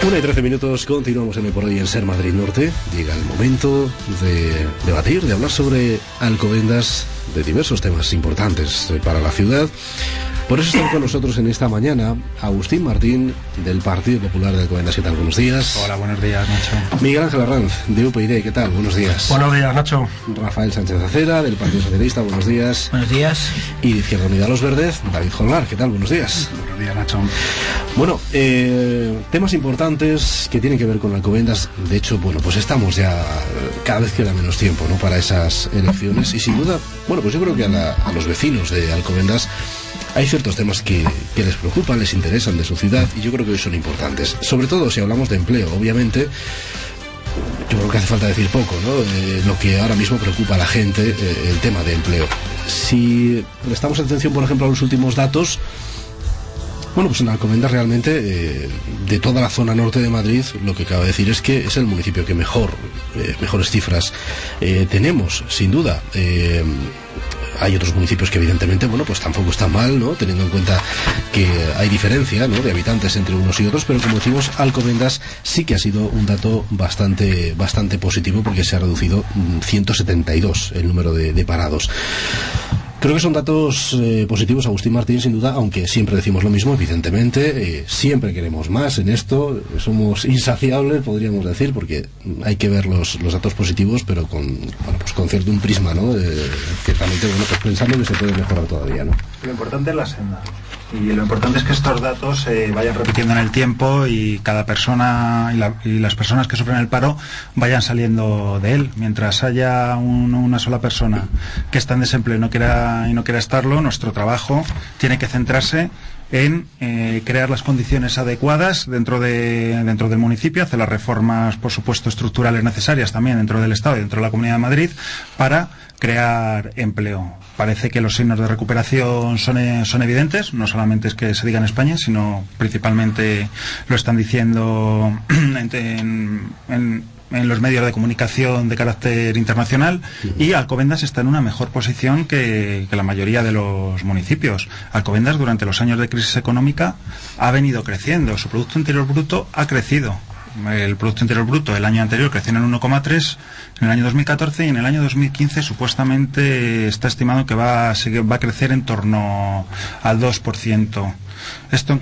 1:13, continuamos en Hoy por Hoy en Ser Madrid Norte. Llega el momento de debatir, de hablar sobre Alcobendas, de diversos temas importantes para la ciudad. Por eso están con nosotros en esta mañana Agustín Martín, del Partido Popular de Alcobendas. ¿Qué tal? Buenos días. Hola, buenos días, Nacho. Miguel Ángel Arranz, de UPyD. ¿Qué tal? Buenos días. Buenos días, Nacho. Rafael Sánchez Acera, del Partido Socialista. Buenos días. Buenos días. Y de Izquierda Unida Los Verdes, David Jolnar. ¿Qué tal? Buenos días. Buenos días, Nacho. Bueno, temas importantes que tienen que ver con Alcobendas. De hecho, bueno, pues estamos ya, cada vez queda menos tiempo, ¿no?, para esas elecciones. Y sin duda, bueno, pues yo creo que a los vecinos de Alcobendas hay ciertos temas que les preocupan, les interesan de su ciudad, y yo creo que hoy son importantes. Sobre todo si hablamos de empleo, obviamente. Yo creo que hace falta decir poco, ¿no? Lo que ahora mismo preocupa a la gente, el tema de empleo. Si prestamos atención, por ejemplo, a los últimos datos, bueno, pues en Alcobendas realmente, de toda la zona norte de Madrid, lo que acabo de decir es que es el municipio que mejores cifras tenemos, sin duda. Hay otros municipios que evidentemente, bueno, pues tampoco están mal, ¿no?, teniendo en cuenta que hay diferencia, ¿no?, de habitantes entre unos y otros, pero como decimos, Alcobendas sí que ha sido un dato bastante positivo, porque se ha reducido 172 el número de parados. Creo que son datos positivos, Agustín Martín, sin duda, aunque siempre decimos lo mismo, evidentemente. Siempre queremos más en esto, somos insaciables, podríamos decir, porque hay que ver los datos positivos, pero con cierto un prisma, ¿no? Ciertamente, bueno, pues pensando que se puede mejorar todavía, ¿no? Lo importante es la senda. Y lo importante es que estos datos se vayan repitiendo en el tiempo, y cada persona y las personas que sufren el paro vayan saliendo de él. Mientras haya una sola persona que está en desempleo y no quiera estarlo, nuestro trabajo tiene que centrarse en crear las condiciones adecuadas dentro del municipio, hacer las reformas, por supuesto, estructurales necesarias también dentro del Estado y dentro de la Comunidad de Madrid, para crear empleo. Parece que los signos de recuperación son evidentes, no solamente es que se diga en España, sino principalmente lo están diciendo en los medios de comunicación de carácter internacional, y Alcobendas está en una mejor posición que la mayoría de los municipios. Alcobendas, durante los años de crisis económica, ha venido creciendo, su Producto Interior Bruto ha crecido. El Producto Interior Bruto el año anterior creció en el 1,3 en el año 2014, y en el año 2015 supuestamente está estimado que va a crecer en torno al 2%. ¿Esto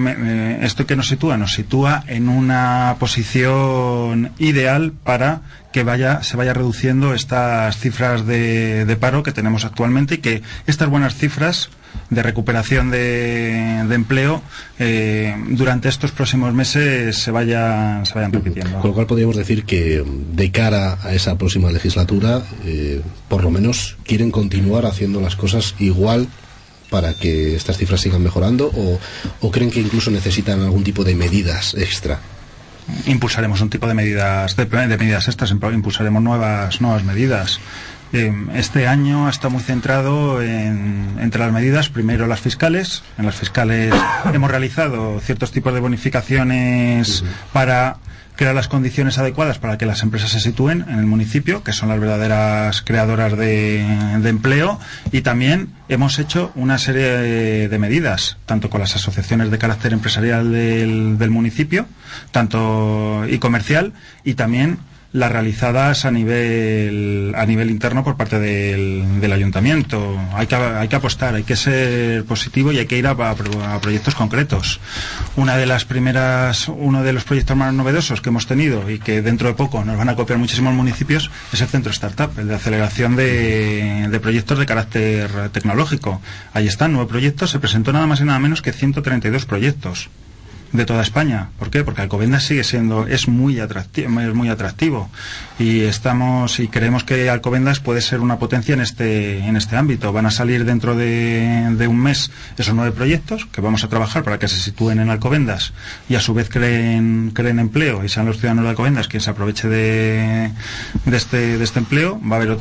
que nos sitúa? Nos sitúa en una posición ideal para que se vaya reduciendo estas cifras de paro que tenemos actualmente, y que estas buenas cifras de recuperación de empleo durante estos próximos meses se vayan repitiendo. Con lo cual podríamos decir que de cara a esa próxima legislatura, por lo menos quieren continuar haciendo las cosas igual para que estas cifras sigan mejorando, o creen que incluso necesitan algún tipo de medidas extra. Impulsaremos un tipo de medidas extras, impulsaremos nuevas medidas. Este año está muy centrado entre las medidas, primero las fiscales. En las fiscales hemos realizado ciertos tipos de bonificaciones para crear las condiciones adecuadas para que las empresas se sitúen en el municipio, que son las verdaderas creadoras de empleo, y también hemos hecho una serie de medidas, tanto con las asociaciones de carácter empresarial del municipio, tanto y comercial, y también las realizadas a nivel interno por parte del ayuntamiento. Hay que apostar, hay que ser positivo, y hay que ir a proyectos concretos. Uno de los proyectos más novedosos que hemos tenido, y que dentro de poco nos van a copiar muchísimos municipios, es el Centro Startup, el de aceleración de proyectos de carácter tecnológico. Ahí están 9 proyectos, se presentó nada más y nada menos que 132 proyectos de toda España. ¿Por qué? Porque Alcobendas es muy atractivo, y creemos que Alcobendas puede ser una potencia en este ámbito. Van a salir dentro de un mes esos 9 proyectos que vamos a trabajar para que se sitúen en Alcobendas, y a su vez creen empleo, y sean los ciudadanos de Alcobendas quien se aproveche de este empleo. Va a haber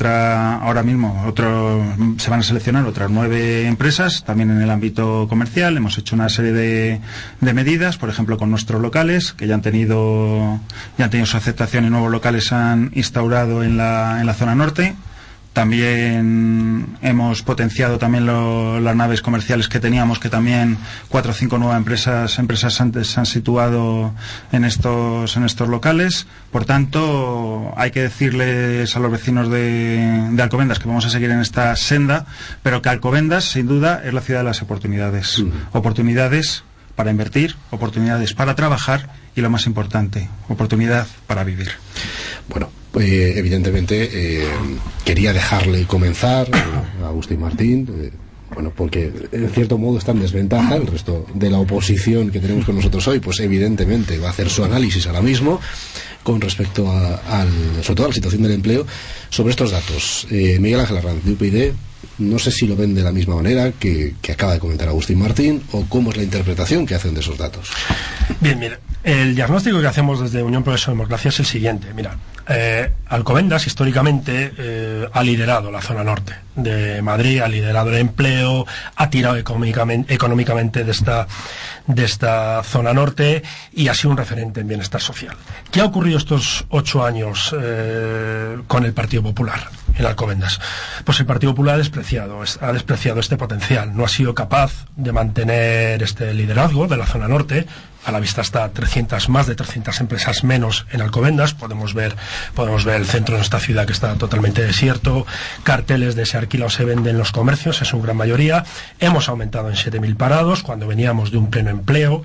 se van a seleccionar otras 9 empresas también en el ámbito comercial. Hemos hecho una serie de medidas, por ejemplo, con nuestros locales, que ya han tenido su aceptación, y nuevos locales se han instaurado en la zona norte, También hemos potenciado también las naves comerciales que teníamos, que también 4 o 5 nuevas empresas antes se han situado en estos locales. Por tanto, hay que decirles a los vecinos de Alcobendas que vamos a seguir en esta senda, pero que Alcobendas, sin duda, es la ciudad de las oportunidades. Oportunidades para invertir, oportunidades para trabajar y, lo más importante, oportunidad para vivir. Bueno, evidentemente quería dejarle comenzar a Agustín Martín, bueno, porque en cierto modo está en desventaja. El resto de la oposición que tenemos con nosotros hoy, pues evidentemente va a hacer su análisis ahora mismo con respecto sobre todo a la situación del empleo, sobre estos datos. Miguel Ángel Arranz, de UPyD, no sé si lo ven de la misma manera que acaba de comentar Agustín Martín, o cómo es la interpretación que hacen de esos datos. Bien, mira, el diagnóstico que hacemos desde Unión Progreso Democracia es el siguiente. Mira, Alcobendas históricamente ha liderado la zona norte de Madrid, ha liderado el empleo, ha tirado económicamente de esta zona norte y ha sido un referente en bienestar social. ¿Qué ha ocurrido estos 8 años con el Partido Popular en Alcobendas? Pues el Partido Popular ha despreciado este potencial, no ha sido capaz de mantener este liderazgo de la zona norte. A la vista está más de 300 empresas menos en Alcobendas. Podemos ver el centro de nuestra ciudad, que está totalmente desierto. Carteles de se alquila o se vende en los comercios, es su gran mayoría. Hemos aumentado en 7.000 parados cuando veníamos de un pleno empleo,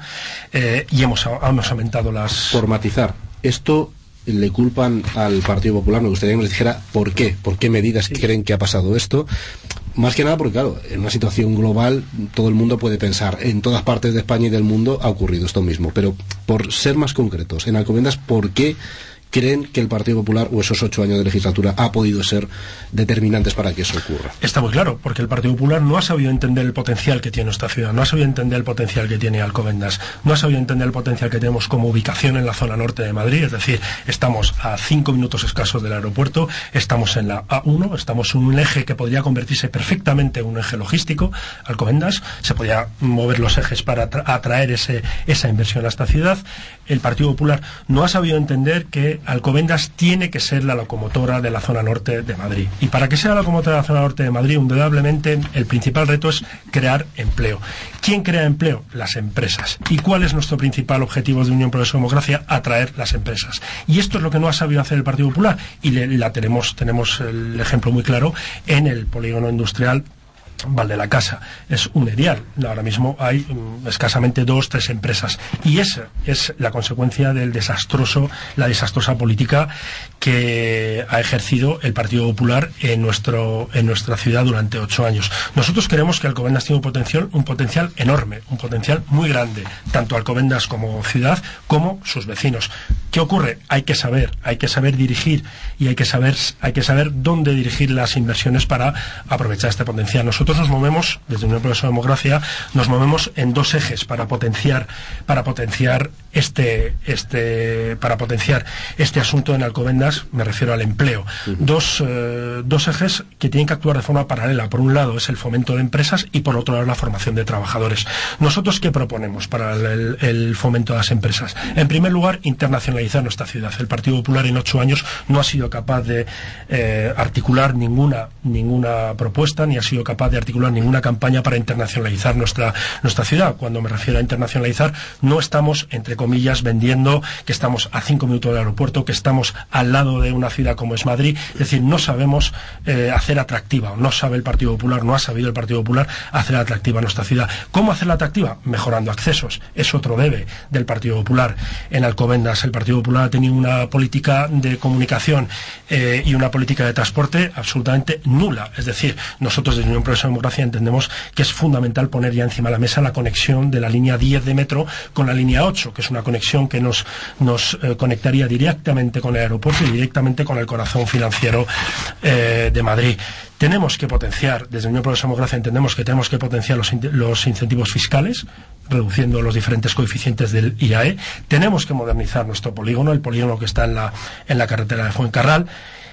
y hemos aumentado las... Por matizar, esto le culpan al Partido Popular. Me gustaría que nos dijera por qué medidas creen que ha pasado esto. Más que nada porque, claro, en una situación global todo el mundo puede pensar, en todas partes de España y del mundo ha ocurrido esto mismo, pero por ser más concretos, en Alcobendas, ¿por qué creen que el Partido Popular, o esos 8 años de legislatura, ha podido ser determinantes para que eso ocurra? Está muy claro, porque el Partido Popular no ha sabido entender el potencial que tiene nuestra ciudad, no ha sabido entender el potencial que tiene Alcobendas, no ha sabido entender el potencial que tenemos como ubicación en la zona norte de Madrid. Es decir, estamos a 5 minutos escasos del aeropuerto, estamos en la A1, estamos en un eje que podría convertirse perfectamente en un eje logístico. Alcobendas, se podía mover los ejes para atraer esa inversión a esta ciudad. El Partido Popular no ha sabido entender que Alcobendas tiene que ser la locomotora de la zona norte de Madrid. Y para que sea la locomotora de la zona norte de Madrid, indudablemente el principal reto es crear empleo. ¿Quién crea empleo? Las empresas. ¿Y cuál es nuestro principal objetivo de Unión Progreso Democracia? Atraer las empresas. Y esto es lo que no ha sabido hacer el Partido Popular. Y tenemos el ejemplo muy claro en el polígono industrial Val de la Casa. Es un erial. Ahora mismo hay escasamente 2 o 3 empresas, y esa es la consecuencia de la desastrosa política que ha ejercido el Partido Popular en nuestra ciudad durante 8 años. Nosotros creemos que Alcobendas tiene un potencial enorme, un potencial muy grande, tanto Alcobendas como ciudad, como sus vecinos. ¿Qué ocurre? Hay que saber dirigir, y hay que saber dónde dirigir las inversiones para aprovechar este potencial. Nosotros nos movemos, desde Unión Progreso Democracia, nos movemos en 2 ejes para potenciar este asunto en Alcobendas. Me refiero al empleo. Dos ejes que tienen que actuar de forma paralela. Por un lado es el fomento de empresas, y por otro lado la formación de trabajadores. ¿Nosotros qué proponemos para el fomento de las empresas? En primer lugar, internacionalizar nuestra ciudad. El Partido Popular en 8 años no ha sido capaz de articular ninguna propuesta, ni ha sido capaz de articular ninguna campaña para internacionalizar nuestra ciudad. Cuando me refiero a internacionalizar, no estamos, entre comillas, vendiendo que estamos a 5 minutos del aeropuerto, que estamos al lado de una ciudad como es Madrid. Es decir, no sabemos hacer atractiva, o no sabe el Partido Popular, no ha sabido el Partido Popular hacer atractiva nuestra ciudad. ¿Cómo hacerla atractiva? Mejorando accesos. Es otro debe del Partido Popular. En Alcobendas el Partido Popular ha tenido una política de comunicación y una política de transporte absolutamente nula. Es decir, nosotros desde Unión Progreso Democracia entendemos que es fundamental poner ya encima de la mesa la conexión de la línea 10 de metro con la línea 8, que es una conexión que nos conectaría directamente con el aeropuerto y directamente con el corazón financiero de Madrid. Tenemos que potenciar, desde Unión Progreso Democracia entendemos que tenemos que potenciar los incentivos fiscales, reduciendo los diferentes coeficientes del IAE. Tenemos que modernizar nuestro polígono, el polígono que está en la carretera de Fuencarral.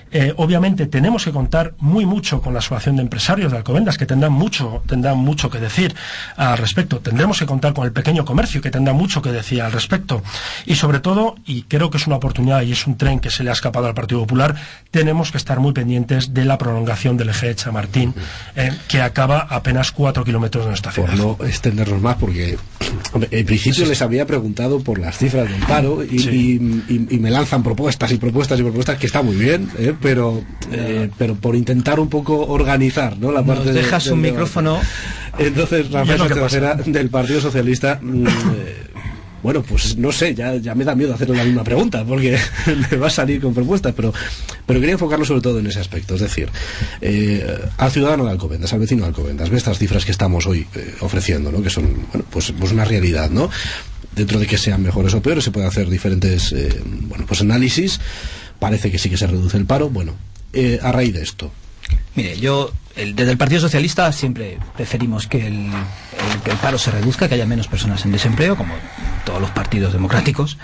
Obviamente tenemos que contar mucho con la Asociación de Empresarios de Alcobendas, que tendrán mucho que decir al respecto. Tendremos que contar con el pequeño comercio, que tendrá mucho que decir al respecto. Y sobre todo, y creo que es una oportunidad y es un tren que se le ha escapado al Partido Popular, tenemos que estar muy pendientes de la prolongación del eje de Chamartín, que acaba a apenas 4 kilómetros de nuestra ciudad. Por no extendernos más, porque en principio les había preguntado por las cifras del paro y me lanzan propuestas que está muy bien, pero por intentar un poco organizar, ¿no?, la parte. Nos dejas un micrófono. Entonces, Rafael Tercera, del Partido Socialista, bueno, pues no sé, ya me da miedo hacerle la misma pregunta, porque me va a salir con propuestas, pero quería enfocarlo sobre todo en ese aspecto. Es decir, al ciudadano de Alcobendas, al vecino de Alcobendas, ve estas cifras que estamos hoy ofreciendo, ¿no?, que son, bueno, pues una realidad, ¿no? Dentro de que sean mejores o peores, se pueden hacer diferentes pues análisis. Parece que sí que se reduce el paro. Bueno, a raíz de esto. Mire, desde el Partido Socialista siempre preferimos que el paro se reduzca, que haya menos personas en desempleo, como todos los partidos democráticos,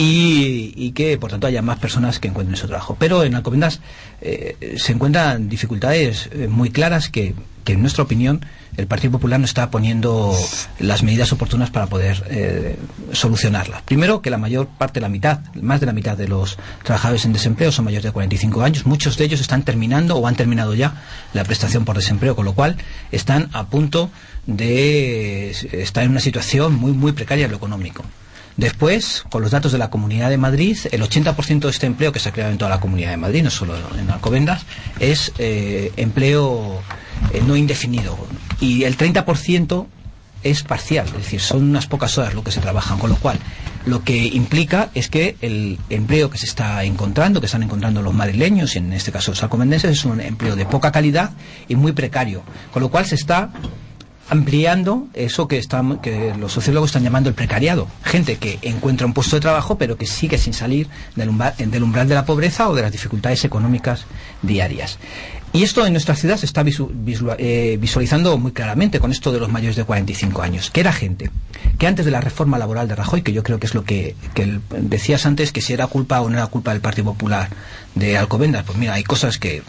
y que, por tanto, haya más personas que encuentren su trabajo. Pero en Alcobendas se encuentran dificultades muy claras que, en nuestra opinión, el Partido Popular no está poniendo las medidas oportunas para poder solucionarlas. Primero, que la mayor parte, más de la mitad de los trabajadores en desempleo son mayores de 45 años. Muchos de ellos están terminando o han terminado ya la prestación por desempleo, con lo cual están a punto de estar en una situación muy, muy precaria en lo económico. Después, con los datos de la Comunidad de Madrid, el 80% de este empleo que se ha creado en toda la Comunidad de Madrid, no solo en Alcobendas, es empleo no indefinido, y el 30% es parcial, es decir, son unas pocas horas lo que se trabajan, con lo cual lo que implica es que el empleo que se está encontrando, que están encontrando los madrileños, y en este caso los alcobendenses, es un empleo de poca calidad y muy precario, con lo cual se está ampliando eso que los sociólogos están llamando el precariado. Gente que encuentra un puesto de trabajo pero que sigue sin salir del umbral de la pobreza o de las dificultades económicas diarias. Y esto en nuestra ciudad se está visualizando muy claramente con esto de los mayores de 45 años, que era gente que antes de la reforma laboral de Rajoy, que yo creo que es lo que decías antes, que si era culpa o no era culpa del Partido Popular de Alcobendas, pues mira, hay cosas que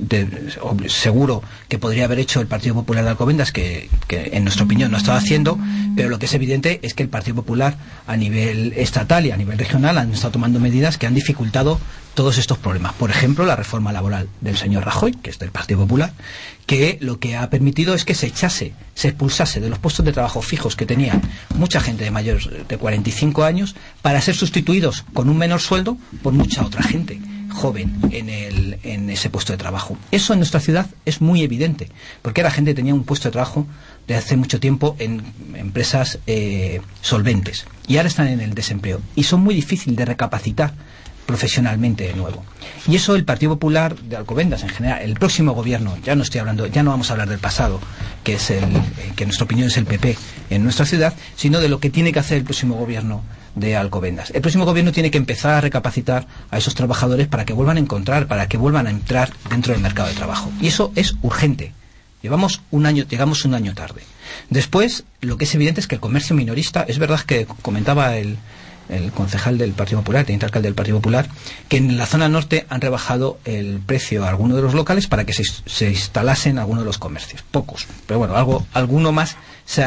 seguro que podría haber hecho el Partido Popular de Alcobendas que en nuestra opinión no ha estado haciendo, pero lo que es evidente es que el Partido Popular a nivel estatal y a nivel regional han estado tomando medidas que han dificultado todos estos problemas. Por ejemplo, la reforma laboral del señor Rajoy, que es del Partido Popular, que lo que ha permitido es que se expulsase de los puestos de trabajo fijos que tenía mucha gente de mayores de 45 años para ser sustituidos con un menor sueldo por mucha otra gente joven en ese puesto de trabajo. Eso en nuestra ciudad es muy evidente, porque la gente tenía un puesto de trabajo de hace mucho tiempo en empresas solventes y ahora están en el desempleo y son muy difíciles de recapacitar profesionalmente de nuevo. Y eso el Partido Popular de Alcobendas en general, el próximo gobierno, ya no vamos a hablar del pasado, que es que en nuestra opinión es el PP en nuestra ciudad, sino de lo que tiene que hacer el próximo gobierno de Alcobendas. El próximo gobierno tiene que empezar a recapacitar a esos trabajadores para que vuelvan a entrar dentro del mercado de trabajo. Y eso es urgente. Llegamos un año tarde. Después, lo que es evidente es que el comercio minorista, es verdad que comentaba el concejal del Partido Popular, el teniente alcalde del Partido Popular, que en la zona norte han rebajado el precio a algunos de los locales para que se instalasen algunos de los comercios. Pocos, pero bueno, alguno más se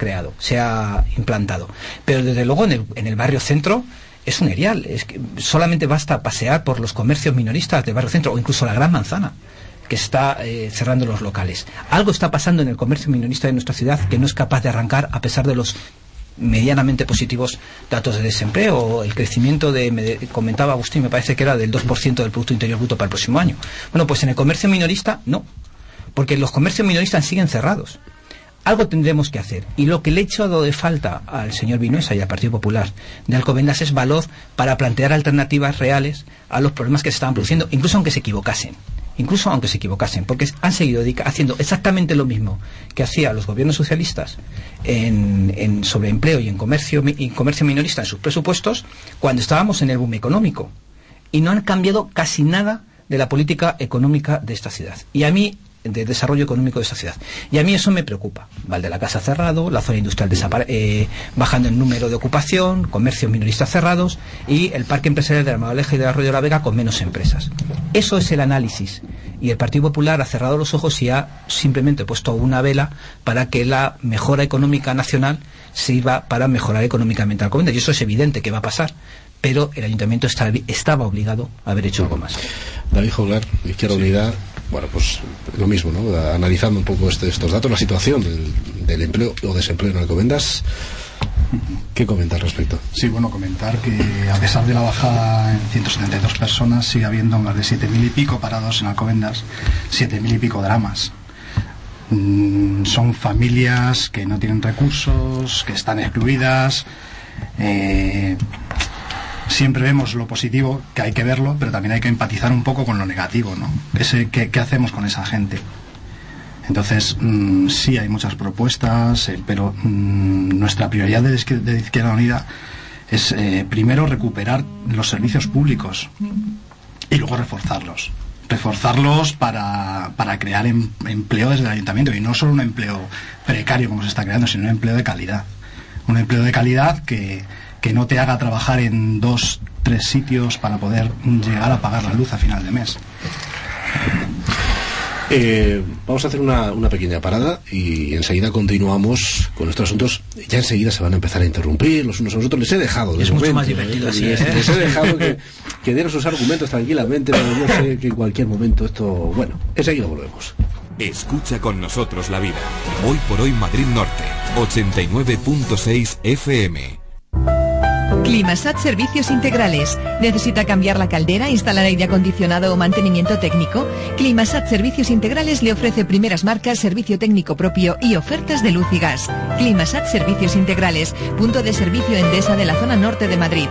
ha implantado. Pero desde luego en el barrio centro es un erial. Es que solamente basta pasear por los comercios minoristas del barrio centro o incluso la Gran Manzana, que está cerrando los locales. Algo está pasando en el comercio minorista de nuestra ciudad que no es capaz de arrancar a pesar de los medianamente positivos datos de desempleo. El crecimiento comentaba Agustín, me parece que era del 2% del Producto Interior Bruto para el próximo año. Bueno, pues en el comercio minorista no, porque los comercios minoristas siguen cerrados. Algo tendremos que hacer, y lo que le he echado de falta al señor Vinuesa y al Partido Popular de Alcobendas es valor para plantear alternativas reales a los problemas que se estaban produciendo, incluso aunque se equivocasen, porque han seguido haciendo exactamente lo mismo que hacían los gobiernos socialistas en sobre empleo y en comercio minorista en sus presupuestos cuando estábamos en el boom económico, y no han cambiado casi nada de la política económica de esta ciudad. Y a mí de desarrollo económico de esa ciudad. Y a mí eso me preocupa. Val de la Casa cerrado, la zona industrial bajando el número de ocupación, comercios minoristas cerrados y el parque empresarial de Almagaleja y de Arroyo de la Vega con menos empresas. Eso es el análisis. Y el Partido Popular ha cerrado los ojos y ha simplemente puesto una vela para que la mejora económica nacional sirva para mejorar económicamente Alcobendas. Y eso es evidente que va a pasar. Pero el ayuntamiento estaba obligado a haber hecho algo más. David Joglar, Izquierda Unida, bueno, pues lo mismo, ¿no? Analizando un poco estos datos, la situación del empleo o desempleo en Alcobendas. ¿Qué comenta al respecto? Sí, bueno, comentar que a pesar de la baja en 172 personas, sigue habiendo más de 7.000 y pico parados en Alcobendas, 7.000 y pico dramas. Son familias que no tienen recursos, que están excluidas. Siempre vemos lo positivo, que hay que verlo, pero también hay que empatizar un poco con lo negativo, ¿no? ¿Qué hacemos con esa gente? Entonces, sí, hay muchas propuestas, pero nuestra prioridad de Izquierda Unida es primero recuperar los servicios públicos y luego reforzarlos para crear empleo desde el ayuntamiento, y no solo un empleo precario como se está creando, sino un empleo de calidad. Un empleo de calidad que no te haga trabajar en 2-3 sitios para poder llegar a pagar la luz a final de mes. Vamos a hacer una pequeña parada y enseguida continuamos con nuestros asuntos. Ya enseguida se van a empezar a interrumpir los unos a los otros. Les he dejado de es momento, mucho más divertido así, les he dejado que dieran sus argumentos tranquilamente, pero yo sé que en cualquier momento esto... Bueno, enseguida volvemos. Escucha con nosotros la vida. Hoy por hoy Madrid Norte, 89.6 FM. Climasat Servicios Integrales. ¿Necesita cambiar la caldera, instalar aire acondicionado o mantenimiento técnico? Climasat Servicios Integrales le ofrece primeras marcas, servicio técnico propio y ofertas de luz y gas. Climasat Servicios Integrales, punto de servicio Endesa de la zona norte de Madrid.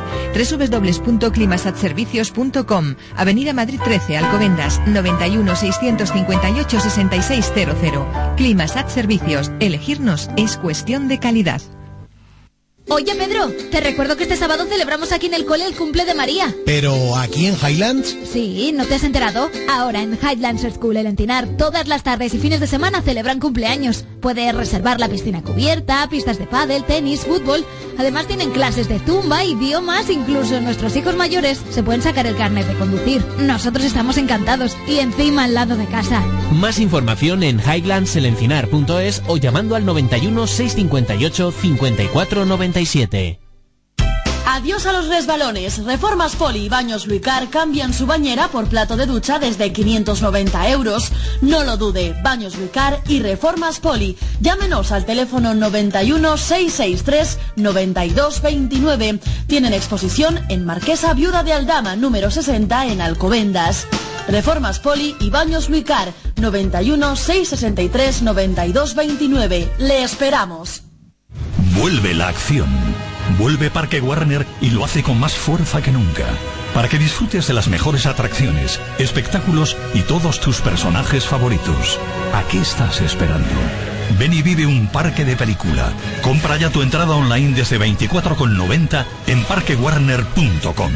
www.climasatservicios.com. Avenida Madrid 13, Alcobendas, 91 658 6600. Climasat Servicios. Elegirnos es cuestión de calidad. Oye, Pedro, te recuerdo que este sábado celebramos aquí en el cole el cumple de María. ¿Pero aquí en Highlands? Sí, ¿no te has enterado? Ahora en Highlands School El Encinar, todas las tardes y fines de semana celebran cumpleaños. Puedes reservar la piscina cubierta, pistas de pádel, tenis, fútbol. Además tienen clases de zumba, idiomas, incluso nuestros hijos mayores se pueden sacar el carnet de conducir. Nosotros estamos encantados y encima al lado de casa. Más información en highlandselencinar.es o llamando al 91 658 54 97. Adiós a los resbalones. Reformas Poli y Baños Luicar cambian su bañera por plato de ducha desde 590 euros. No lo dude, Baños Luicar y Reformas Poli. Llámenos al teléfono 91 663 92 29. Tienen exposición en Marquesa Viuda de Aldama, número 60 en Alcobendas. Reformas Poli y Baños Luicar, 91 663 92 29. Le esperamos. Vuelve la acción. Vuelve Parque Warner y lo hace con más fuerza que nunca. Para que disfrutes de las mejores atracciones, espectáculos y todos tus personajes favoritos. ¿A qué estás esperando? Ven y vive un parque de película. Compra ya tu entrada online desde 24,90 en parquewarner.com.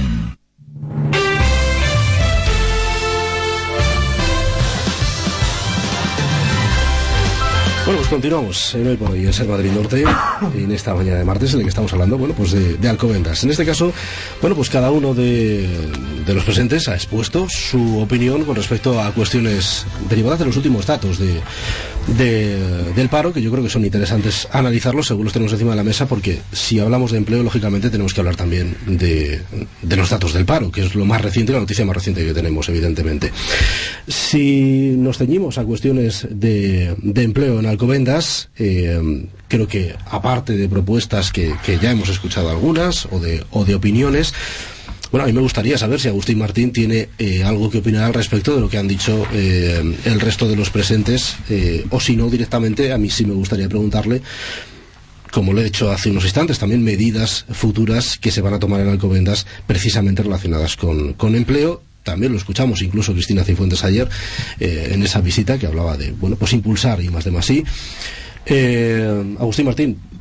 Bueno, pues continuamos en Hoy por Hoy en Ser Madrid Norte, en esta mañana de martes en la que estamos hablando, bueno, pues de Alcobendas. En este caso, bueno, pues cada uno de los presentes ha expuesto su opinión con respecto a cuestiones derivadas de los últimos datos del paro, que yo creo que son interesantes analizarlos según los tenemos encima de la mesa, porque si hablamos de empleo, lógicamente tenemos que hablar también de los datos del paro, que es lo más reciente, la noticia más reciente que tenemos, evidentemente. Si nos ceñimos a cuestiones de empleo en Alcobendas, creo que aparte de propuestas que ya hemos escuchado algunas o de opiniones, bueno, a mí me gustaría saber si Agustín Martín tiene algo que opinar al respecto de lo que han dicho el resto de los presentes, o si no, directamente a mí sí me gustaría preguntarle, como lo he hecho hace unos instantes, también medidas futuras que se van a tomar en Alcobendas precisamente relacionadas con empleo. También lo escuchamos incluso Cristina Cifuentes ayer en esa visita que hablaba de, bueno, pues impulsar y más de más sí. Agustín Martín,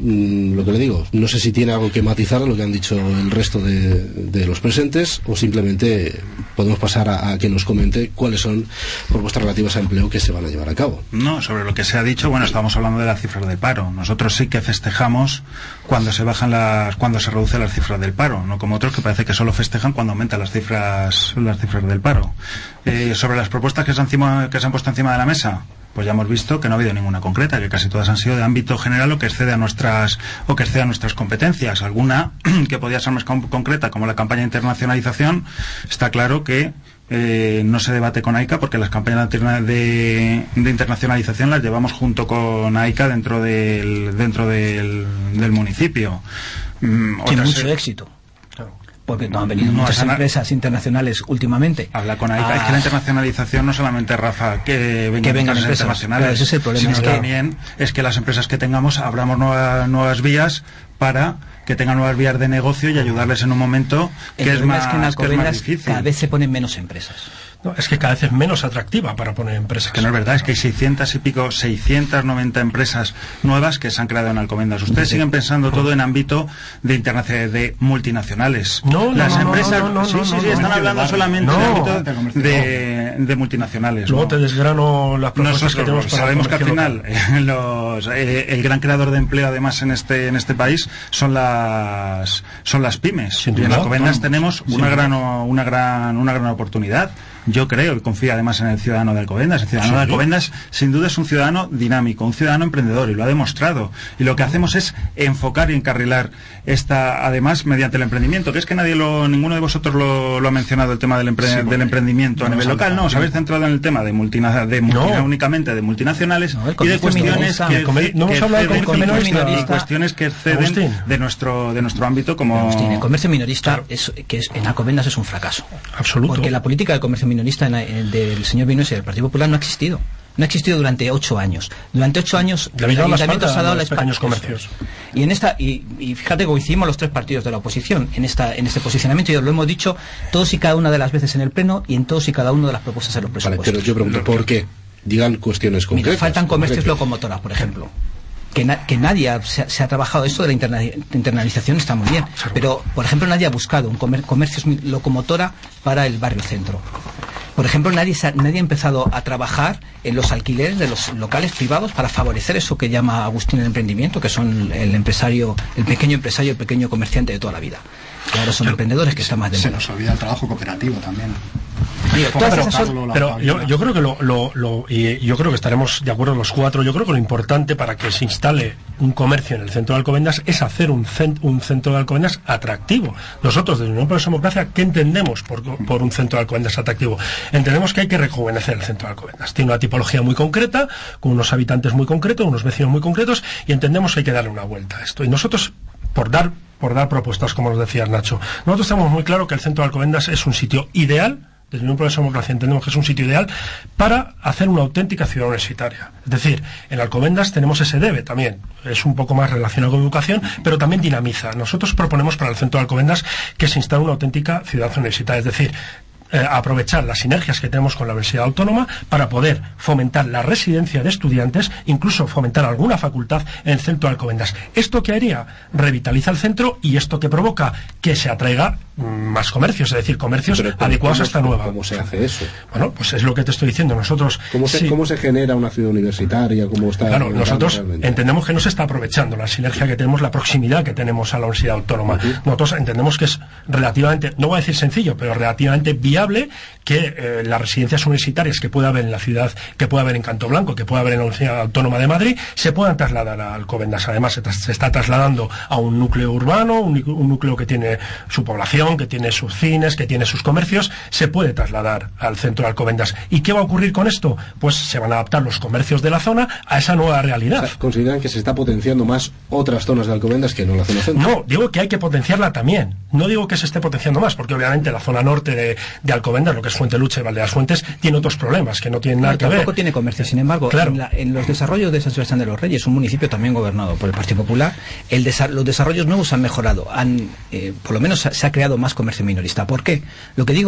lo que le digo, no sé si tiene algo que matizar a lo que han dicho el resto de los presentes, o simplemente podemos pasar a que nos comente cuáles son propuestas relativas a empleo que se van a llevar a cabo. No, sobre lo que se ha dicho, bueno, estamos hablando de las cifras del paro. Nosotros sí que festejamos cuando se reducen las cifras del paro, no como otros que parece que solo festejan cuando aumentan las cifras del paro. Sobre las propuestas que se han puesto encima de la mesa, pues ya hemos visto que no ha habido ninguna concreta, que casi todas han sido de ámbito general o que excede a nuestras competencias. Alguna que podía ser más concreta, como la campaña de internacionalización, está claro que no se debate con AICA, porque las campañas de internacionalización las llevamos junto con AICA dentro del municipio. Tiene mucho éxito. Porque no han venido muchas empresas internacionales últimamente. Habla con AICA. Es que la internacionalización no solamente, Rafa, que vengan empresas internacionales, claro, ese es el problema, sino también es que las empresas que tengamos abramos nuevas vías para que tengan nuevas vías de negocio y ayudarles en un momento que es más difícil. Cada vez se ponen menos empresas. No, es que cada vez es menos atractiva para poner empresas. Que no es verdad, es que hay 690 empresas nuevas que se han creado en Alcobendas. Ustedes siguen pensando todo en ámbito de multinacionales. Las empresas están hablando solamente en ámbito de multinacionales. Luego te desgrano las propuestas que tenemos para sabemos que al final el gran creador de empleo además en este país son las pymes. Y en Alcobendas tenemos una gran oportunidad. Yo creo y confío además en el ciudadano de Alcobendas. El ciudadano de Alcobendas sin duda es un ciudadano dinámico, un ciudadano emprendedor, y lo ha demostrado. Y lo que hacemos es enfocar y encarrilar además mediante el emprendimiento, que es que ninguno de vosotros lo ha mencionado, el tema del emprendimiento a nivel local. No, os habéis centrado en el tema únicamente de multinacionales y de cuestiones que exceden de nuestro ámbito como... Agustín, el comercio minorista en Alcobendas es un fracaso. Absoluto. Porque la política del comercio minorista del señor Vinuesa y del Partido Popular no ha existido. No ha existido durante 8 años. Durante 8 años el Ayuntamiento se ha dado la espalda. Pequeños comercios. Y fíjate que coincidimos los 3 partidos de la oposición en este posicionamiento, y lo hemos dicho todos y cada una de las veces en el Pleno y en todos y cada una de las propuestas de los presupuestos. Vale, pero yo pregunto, ¿por qué? Digan cuestiones concretas. Mira, faltan comercios locomotoras, por ejemplo. Que nadie se ha trabajado esto de la internalización, está muy bien, pero por ejemplo nadie ha buscado un comercio locomotora para el barrio centro. Por ejemplo, nadie ha empezado a trabajar en los alquileres de los locales privados para favorecer eso que llama Agustín el emprendimiento, que son el pequeño empresario, el pequeño comerciante de toda la vida. Y ahora son emprendedores que están más de moda. Se nos olvida el trabajo cooperativo también. Pero yo creo que yo creo que estaremos de acuerdo los 4. Yo creo que lo importante para que se instale un comercio en el centro de Alcobendas es hacer un centro de Alcobendas atractivo. Nosotros desde Unión Progreso Democracia, ¿qué entendemos por un centro de Alcobendas atractivo? Entendemos que hay que rejuvenecer el centro de Alcobendas. Tiene una tipología muy concreta, con unos habitantes muy concretos, unos vecinos muy concretos, y entendemos que hay que darle una vuelta a esto. Y nosotros, por dar propuestas, como nos decía Nacho, nosotros tenemos muy claro que el centro de Alcobendas es un sitio ideal. Desde Unión Progreso Democracia entendemos que es un sitio ideal para hacer una auténtica ciudad universitaria. Es decir, en Alcobendas tenemos ese debe también. Es un poco más relacionado con educación, pero también dinamiza. Nosotros proponemos para el centro de Alcobendas que se instale una auténtica ciudad universitaria. Es decir, aprovechar las sinergias que tenemos con la Universidad Autónoma para poder fomentar la residencia de estudiantes, incluso fomentar alguna facultad en el centro de Alcobendas. ¿Esto qué haría? Revitaliza el centro, y esto que provoca que se atraiga más comercios, es decir, comercios adecuados a esta nueva. ¿Cómo se hace eso? Bueno, pues es lo que te estoy diciendo. Nosotros ¿Cómo se genera una ciudad universitaria? ¿Cómo está? Claro, nosotros entendemos que no se está aprovechando la sinergia que tenemos, la proximidad que tenemos a la Universidad Autónoma. Nosotros entendemos que es relativamente, no voy a decir sencillo, pero relativamente viable que las residencias universitarias que pueda haber en la ciudad, que pueda haber en Canto Blanco, que pueda haber en la Universidad Autónoma de Madrid, se puedan trasladar a Alcobendas. Además, se está trasladando a un núcleo urbano, un núcleo que tiene su población, que tiene sus cines, que tiene sus comercios, se puede trasladar al centro de Alcobendas. ¿Y qué va a ocurrir con esto? Pues se van a adaptar los comercios de la zona a esa nueva realidad. O sea, ¿consideran que se está potenciando más otras zonas de Alcobendas que no la zona centro? No, digo que hay que potenciarla también. No digo que se esté potenciando más, porque obviamente la zona norte de Alcobendas, lo que es Fuenteluche y Valdeasfuentes, tiene otros problemas que no tienen nada que ver. Tampoco tiene comercio. Sin embargo, claro, en los desarrollos de San Sebastián de los Reyes, un municipio también gobernado por el Partido Popular, los desarrollos nuevos han mejorado. Por lo menos se ha creado más comercio minorista. ¿Por qué? Lo que digo,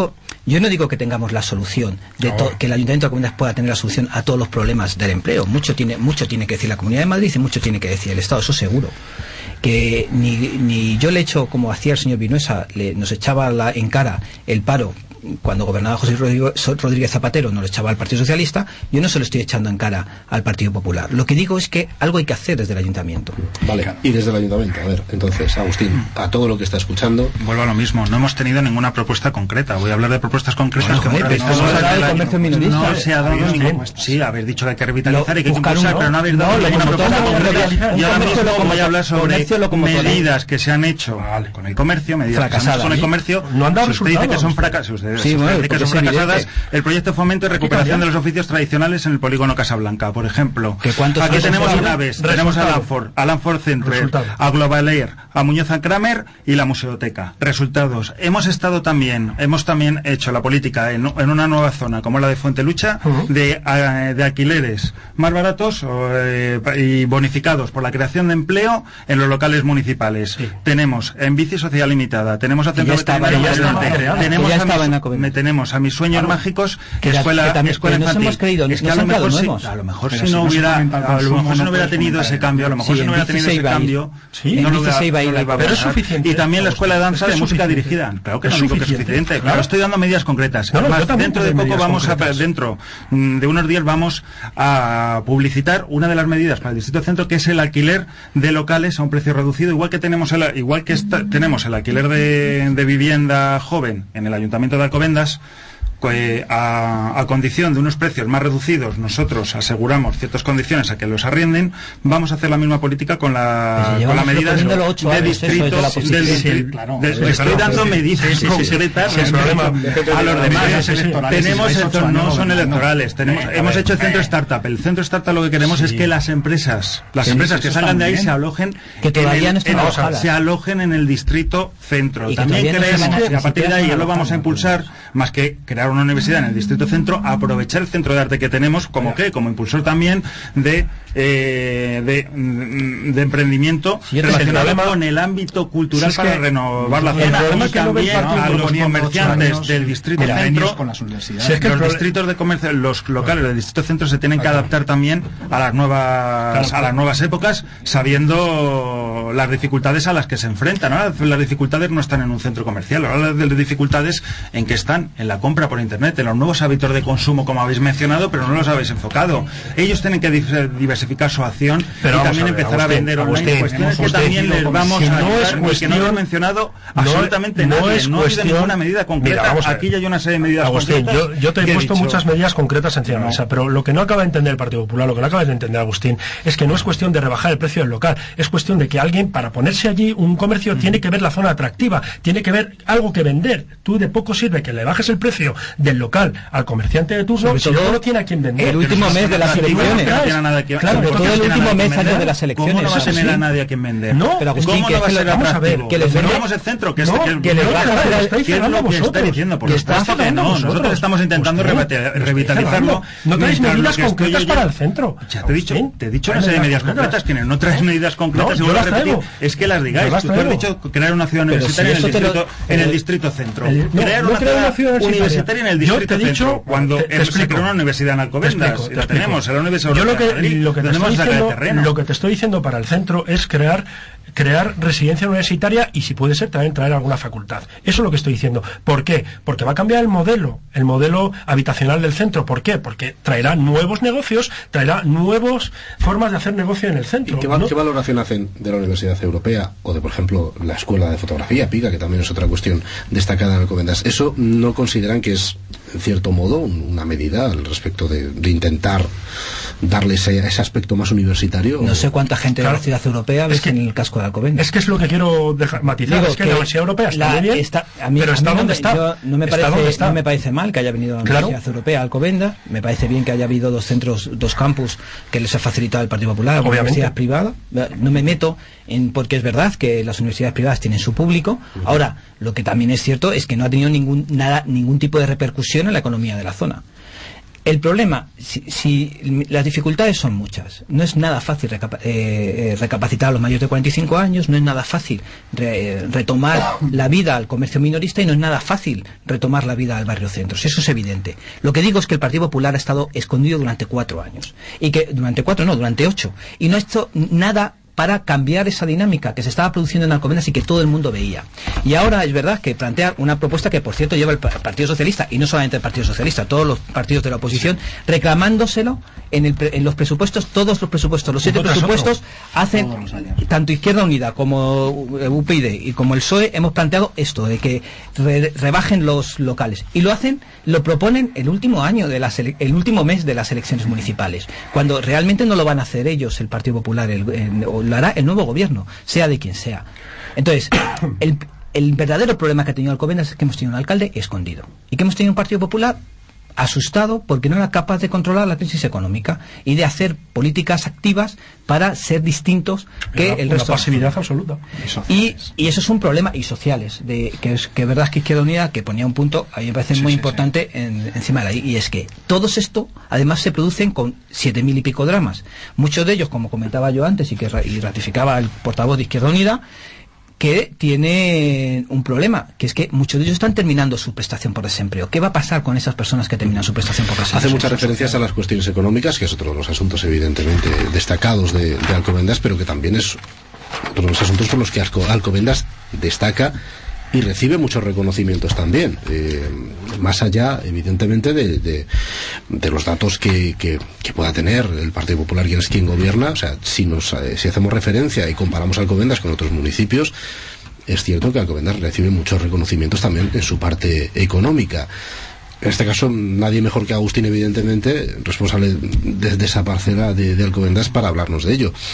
Yo no digo que tengamos la solución, que el Ayuntamiento de Alcobendas pueda tener la solución a todos los problemas del empleo. Mucho tiene que decir la Comunidad de Madrid y mucho tiene que decir el Estado, eso seguro. Que ni yo le echo, como hacía el señor Vinuesa, nos echaba en cara el paro cuando gobernaba José Rodríguez Zapatero, nos lo echaba al Partido Socialista. Yo no se lo estoy echando en cara al Partido Popular. Lo que digo es que algo hay que hacer desde el Ayuntamiento. Vale, y desde el Ayuntamiento, a ver, entonces, Agustín, a todo lo que está escuchando... Vuelvo a lo mismo, no hemos tenido ninguna propuesta concreta. Voy a hablar de propuestas concretas que no se ha dado ningún... Sí, habéis dicho que hay que revitalizar y que hay que impulsar, pero no habéis dado ninguna propuesta concreta. Y ahora mismo voy a hablar sobre medidas que se han hecho con el comercio, medidas que se han hecho con el comercio. No han dado resultados. Usted dice que son fracasos. Sí, bueno, que son fracasadas el proyecto de fomento y recuperación de los oficios tradicionales en el polígono Casablanca, por ejemplo. Aquí tenemos a Naves, tenemos a Alanford Centre, a Global Air, a Muñoz & Kramer y la Museoteca. Resultados. Hemos también hecho la política en una nueva zona como la de Fuentelucha de alquileres más baratos y bonificados por la creación de empleo en los locales municipales. Sí. Tenemos en Bici Sociedad Limitada, tenemos a Centro Veterinario, tenemos a Mis Sueños Mágicos, escuela infantil. Es que a lo mejor si no hubiera tenido ese cambio, no lo hubiera. Pero es suficiente. Y también la escuela de danza de música dirigida. Claro que no digo que es suficiente. Claro, estoy dando medidas concretas. Además, dentro de poco dentro de unos días vamos a publicitar una de las medidas para el Distrito Centro, que es el alquiler de locales a un precio reducido, igual que tenemos el alquiler de vivienda joven en el Ayuntamiento de Alcobendas. A condición de unos precios más reducidos, nosotros aseguramos ciertas condiciones a que los arrienden. Vamos a hacer la misma política con la medida de distritos. Estoy dando medidas concretas a los demás. No son electorales. Hemos hecho el centro startup. El centro startup lo que queremos es que las empresas que salgan de ahí se alojen en el distrito centro. También creemos que a partir de ahí lo vamos a impulsar, más que crear una universidad en el Distrito Centro, a aprovechar el centro de arte que tenemos como impulsor también de emprendimiento relacionado con el ámbito cultural para renovar la zona, y también a los comerciantes del Distrito Centro. Los distritos de comercio, los locales del Distrito Centro se tienen que adaptar también a las nuevas épocas, sabiendo las dificultades a las que se enfrentan. Ahora las dificultades no están en un centro comercial, ahora las dificultades en que están en la compra por internet, en los nuevos hábitos de consumo, como habéis mencionado, pero no los habéis enfocado. Ellos tienen que diversificar su acción y también empezar a vender online. Cuestiones que también les vamos a ayudar, que no lo he mencionado absolutamente nadie. No ha habido ninguna medida concreta. Aquí ya hay una serie de medidas concretas. Yo te he puesto muchas medidas concretas encima de la mesa, pero lo que no acaba de entender el Partido Popular, lo que no acaba de entender Agustín, es que no es cuestión de rebajar el precio del local, es cuestión de que alguien, para ponerse allí un comercio, tiene que ver la zona atractiva, tiene que ver algo que vender. Tú de poco sirve que le bajes el precio del local al comerciante de turno si no tiene a quien vender. El último mes de las elecciones. Todo el último mes antes de las elecciones. ¿Cómo no va a tener a nadie a quien vender? No, pero Agustín, ¿cómo no va a ser atractivo? Que les vendamos el centro, que es lo que está diciendo. Por supuesto que no. Nosotros estamos intentando revitalizarlo. No traéis medidas concretas para el centro. Ya te he dicho una serie de medidas concretas. Quienes no traes medidas concretas, y vuelvo a repetir, es que las digáis. Tú has dicho crear una ciudad universitaria en el Distrito Centro. Crear una ciudad universitaria en el Distrito Centro. Cuando se creó una universidad en Alcobendas, la tenemos, en la Universidad Europea de Madrid, lo que te estoy diciendo para el centro es crear residencia universitaria y, si puede ser, también traer alguna facultad. Eso es lo que estoy diciendo. ¿Por qué? Porque va a cambiar el modelo habitacional del centro. ¿Por qué? Porque traerá nuevos negocios, traerá nuevas formas de hacer negocio en el centro. ¿Y qué valoración hacen de la Universidad Europea o de, por ejemplo, la Escuela de Fotografía, PIGA, que también es otra cuestión destacada en Alcobendas? ¿Eso no consideran que es, en cierto modo, una medida al respecto de intentar darle ese aspecto más universitario? No sé cuánta gente de la ciudad europea ves en el casco de Alcobendas. Es que es lo que quiero matizar. Es que la Universidad Europea está muy bien, pero está donde está. No me parece mal que haya venido la Universidad Europea a Alcobendas. Me parece bien que haya habido dos campus que les ha facilitado el Partido Popular, universidades privadas. No me meto porque es verdad que las universidades privadas tienen su público. Ahora, lo que también es cierto es que no ha tenido ningún tipo de repercusión en la economía de la zona. El problema, si las dificultades son muchas, no es nada fácil recapacitar a los mayores de 45 años, no es nada fácil retomar la vida al comercio minorista y no es nada fácil retomar la vida al barrio centros. Eso es evidente. Lo que digo es que el Partido Popular ha estado escondido durante 4 años. Y que durante 8. Y no ha hecho nada para cambiar esa dinámica que se estaba produciendo en Alcobendas y que todo el mundo veía. Y ahora es verdad que plantea una propuesta que, por cierto, lleva el Partido Socialista, y no solamente el Partido Socialista, todos los partidos de la oposición, reclamándoselo en los presupuestos, todos los presupuestos, los 7 presupuestos, hacen, tanto Izquierda Unida como UPyD y como el PSOE, hemos planteado esto, de que rebajen los locales. Y lo proponen el último año, el último mes de las elecciones municipales, cuando realmente no lo van a hacer ellos, el Partido Popular, lo hará el nuevo gobierno, sea de quien sea. Entonces, el verdadero problema que ha tenido Alcobendas es que hemos tenido un alcalde escondido y que hemos tenido un Partido Popular asustado porque no era capaz de controlar la crisis económica y de hacer políticas activas para ser distintos que el resto. Una pasividad absoluta. Y eso es un problema, y sociales, que es verdad que Izquierda Unida, que ponía un punto, a mí me parece muy importante encima de la I, y es que todos esto además se producen con 7.000 y pico dramas. Muchos de ellos, como comentaba yo antes y ratificaba el portavoz de Izquierda Unida, que tiene un problema, que es que muchos de ellos están terminando su prestación por desempleo. ¿Qué va a pasar con esas personas que terminan su prestación por desempleo? Hace muchas referencias a las cuestiones económicas, que es otro de los asuntos evidentemente destacados de Alcobendas, pero que también es otro de los asuntos por los que Alcobendas destaca y recibe muchos reconocimientos también, más allá evidentemente de los datos que pueda tener el Partido Popular, quien es quien gobierna. O sea, si hacemos referencia y comparamos Alcobendas con otros municipios, es cierto que Alcobendas recibe muchos reconocimientos también en su parte económica. En este caso, nadie mejor que Agustín, evidentemente, responsable de esa parcela de Alcobendas, para hablarnos de ello.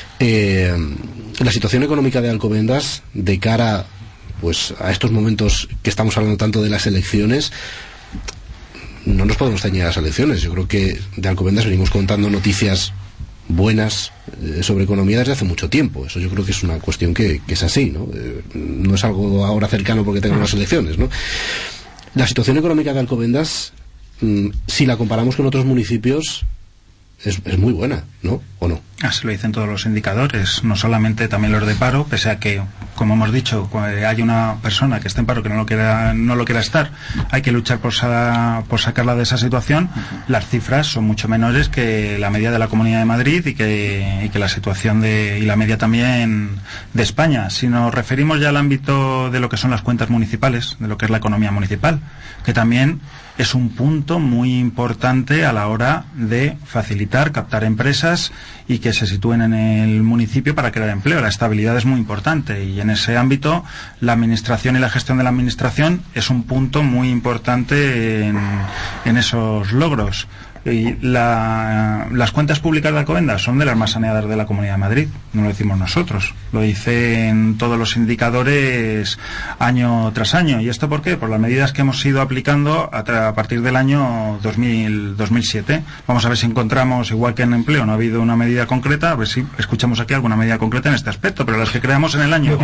La situación económica de Alcobendas, de cara pues a estos momentos que estamos hablando tanto de las elecciones, no nos podemos ceñir a las elecciones. Yo creo que de Alcobendas venimos contando noticias buenas sobre economía desde hace mucho tiempo. Eso yo creo que es una cuestión que es así, ¿no? No es algo ahora cercano porque tengan las elecciones, ¿no? La situación económica de Alcobendas, si la comparamos con otros municipios, es muy buena, ¿no? ¿O no? Así lo dicen todos los indicadores, no solamente también los de paro, pese a que, como hemos dicho, hay una persona que está en paro que no lo quiera estar, hay que luchar por sacarla de esa situación. Las cifras son mucho menores que la media de la Comunidad de Madrid y que la situación y la media también de España. Si nos referimos ya al ámbito de lo que son las cuentas municipales, de lo que es la economía municipal, que también es un punto muy importante a la hora de facilitar, captar empresas y que se sitúen en el municipio para crear empleo. La estabilidad es muy importante y en ese ámbito la administración y la gestión de la administración es un punto muy importante en esos logros. Y las cuentas públicas de Alcobendas son de las más saneadas de la Comunidad de Madrid, no lo decimos nosotros, lo dicen todos los indicadores año tras año. ¿Y esto por qué? Por las medidas que hemos ido aplicando a partir del año 2007. Vamos a ver si encontramos, igual que en empleo no ha habido una medida concreta, a ver si escuchamos aquí alguna medida concreta en este aspecto, pero las que creamos en el año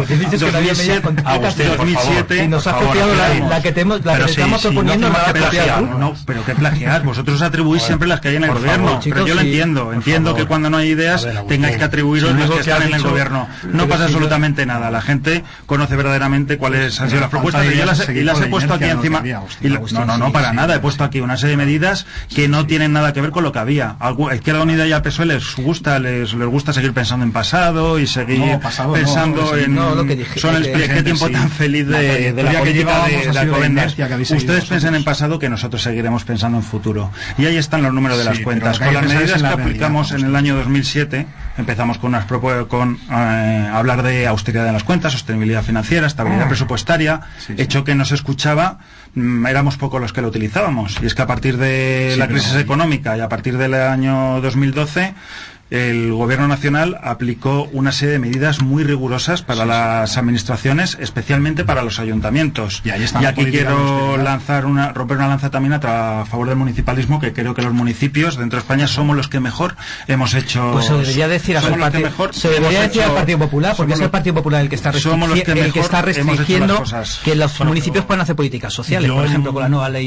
2007, y nos ha copiado la que estamos proponiendo. No, pero qué plagiar, vosotros atribuís siempre las que hay en el gobierno, chicos, pero yo lo entiendo que cuando no hay ideas tengáis que atribuiros las que están en el gobierno. No pasa absolutamente nada, la gente conoce verdaderamente cuáles han sido las propuestas y las he puesto aquí encima. No, para nada, he puesto aquí una serie de medidas que no tienen nada que ver con lo que había. A Izquierda Unida y al PSOE les gusta seguir pensando en pasado y seguir pensando en qué tiempo tan feliz de la política de Alcobendas. Ustedes piensen en pasado, que nosotros seguiremos pensando en futuro. Y ahí están los números de las cuentas. Con las medidas que aplicamos en el año 2007, empezamos con hablar de austeridad de las cuentas, sostenibilidad financiera, estabilidad presupuestaria, hecho que no se escuchaba, éramos pocos los que lo utilizábamos. Y es que a partir de la crisis económica y a partir del año 2012, el Gobierno Nacional aplicó una serie de medidas muy rigurosas para las administraciones, especialmente para los ayuntamientos. Y aquí quiero romper una lanza también a favor del municipalismo, que creo que los municipios dentro de España somos los que mejor hemos hecho. Pues se debería decir al Partido Popular, porque es el Partido Popular el que está restringiendo que los municipios puedan hacer políticas sociales, por ejemplo, con la nueva ley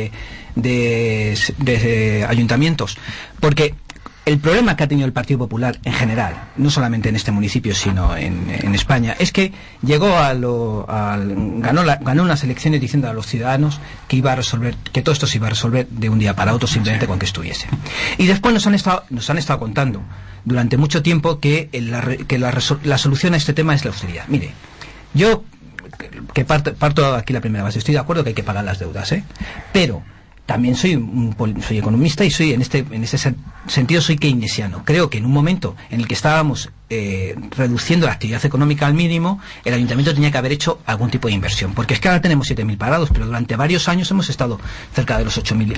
de ayuntamientos. Porque el problema que ha tenido el Partido Popular en general, no solamente en este municipio, sino en España, es que ganó unas elecciones diciendo a los ciudadanos que todo esto se iba a resolver de un día para otro simplemente con que estuviese. Y después nos han estado contando durante mucho tiempo que la solución a este tema es la austeridad. Mire, yo que parto aquí la primera base, estoy de acuerdo que hay que pagar las deudas, pero también soy economista y en ese sentido soy keynesiano. Creo que en un momento en el que estábamos reduciendo la actividad económica al mínimo, el ayuntamiento tenía que haber hecho algún tipo de inversión. Porque es que ahora tenemos 7.000 parados, pero durante varios años hemos estado cerca de los